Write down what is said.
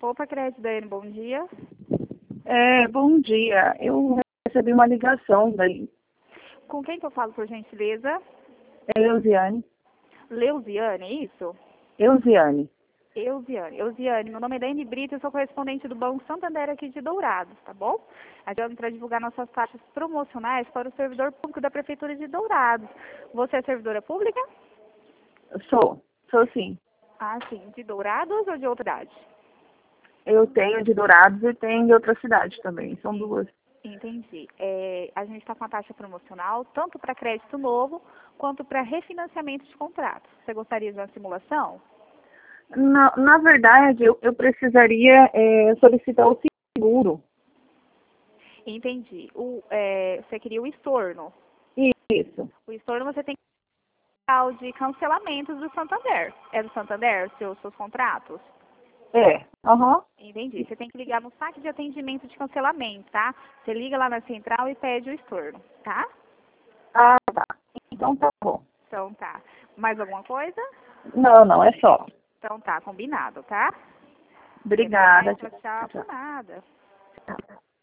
Opa, Crédito Daiane, bom dia. Bom dia. Eu recebi uma ligação daí. Com quem que eu falo, por gentileza? É Eusiane. Leusiane, é isso? Eusiane. Eusiane, meu nome é Daiane Brito, eu sou correspondente do Banco Santander aqui de Dourados, tá bom? A gente vai para divulgar nossas taxas promocionais para o servidor público da Prefeitura de Dourados. Você é servidora pública? Sou sim. Ah, sim. De Dourados ou de outra cidade? Eu tenho de Dourados e tenho de outra cidade também. São duas. Entendi. A gente está com a taxa promocional tanto para crédito novo quanto para refinanciamento de contratos. Você gostaria de uma simulação? Na verdade, eu precisaria solicitar o seguro. Entendi. Você queria o estorno. Isso. O estorno você tem que ter de cancelamentos do Santander. É do Santander, seus contratos? Aham. Entendi. Você tem que ligar no saque de atendimento de cancelamento, tá? Você liga lá na central e pede o estorno, tá? Ah, tá. Então tá bom. Então tá. Mais alguma coisa? Não, é só. Então tá, combinado, tá? Até Obrigada. mais, tchau, tchau, Tchau. por nada. Tchau.